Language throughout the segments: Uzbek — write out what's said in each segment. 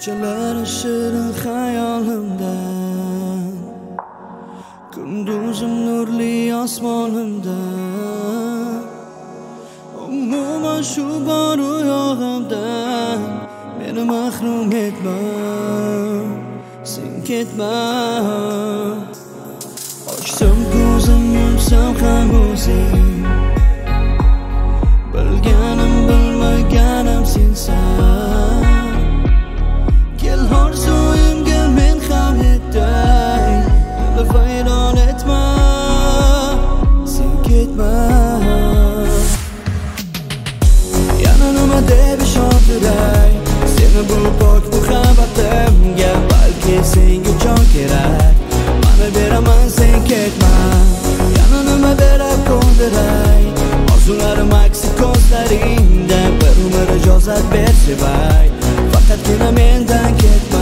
Kechalar shirin xayolimdan, kunduzim nurli osmonimda. Umuman shu bor u yog'imdan meni mahrum etma, sen ketma. Ochsam ko'zim, yumsam ham o'zing, bilganim bilmaganim sensan. Kel orzuimga men ham yetay, meni vayron etma, sen ketma. Yana nima deb ishontiray seni bu pok muhabbatimga, balki senga jon kerak, mana beraman sen ketma. Yana nima berib ko'ndiray orzularim aksi ko'zlaringda, bir umr ijozat ber sevay, faqatgina mendan ketma.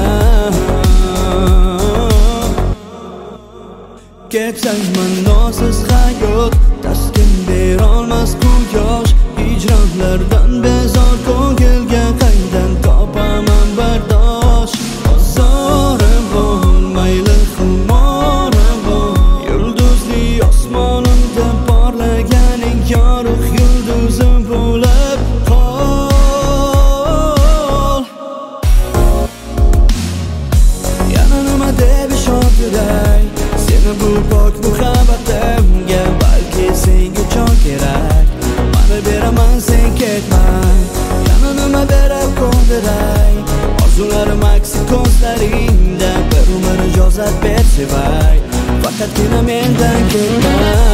Ketsang ma'nosiz hayot, taskin berolmas quyosh, hijronlardan bezor ko'ngilga qaydan topaman bardosh. Ozorim bo'l, mayli xumorim bo'l, yulduzli osmonimda porlaganing yorug' yulduzim bo'lib qol. Yana nima deb ishontiray seni bu pok muhabbatimga, balki senga jon kerak, mana beraman sen ketma. Yana nima berib ko'ndiray orzularim aksi ko'zlaringda, bir umr ijozat ber sevay, faqatgina mendan ketma.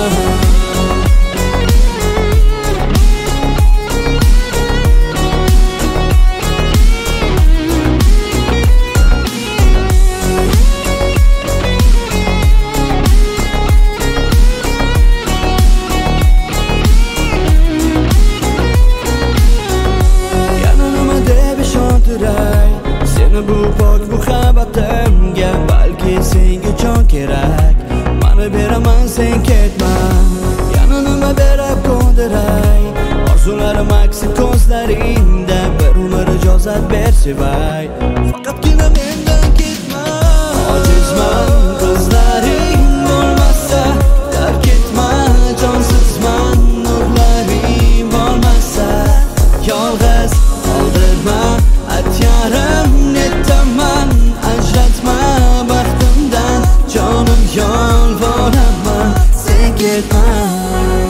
Seni bu pok muhabbatimga, balki senga jon kerak, mana beraman sen ketma. Yana nima berib ko'ndiray orzularim aksi ko'zlaringda, bir umr ijozat ber sevay, faqatgina mendan ketma. Ojizman ko'zlaring bo'lmasa, tark etma. Jonsizman nurlaring bo'lmasa, yolg'iz qoldirma. Atyarim netaman, ajratma baxtimdan, jonim yolvoraman, sen ketma.